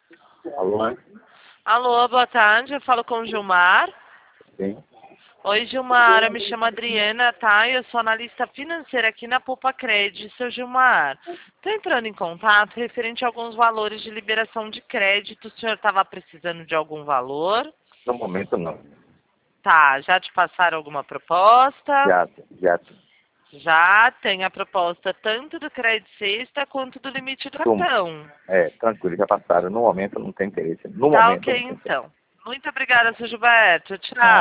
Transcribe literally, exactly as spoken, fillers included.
Alô? Alô, boa tarde, eu falo com o Gilmar. Sim. Oi, Gilmar, eu me chamo Adriana, tá? Eu sou analista financeira aqui na Poupa Cred. Seu Gilmar, tô entrando em contato referente a alguns valores de liberação de crédito. O senhor estava precisando de algum valor? No momento não. Tá, já te passaram alguma proposta? Já, já. Já tem a proposta tanto do crédito sexta quanto do limite do Tum. cartão. É, tranquilo, já passaram. No momento não tem interesse. No Tá momento ok, não tem interesse. então. Muito obrigada, seu Gilberto. Ah, Tchau.